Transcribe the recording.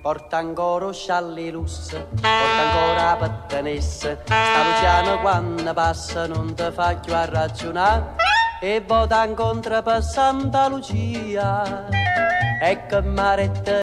porta ancora scialli lusse, porta ancora pattanesse, sta Luciano quando passa non ti fa più a ragionare, e vota incontro per Santa Lucia, e che maretta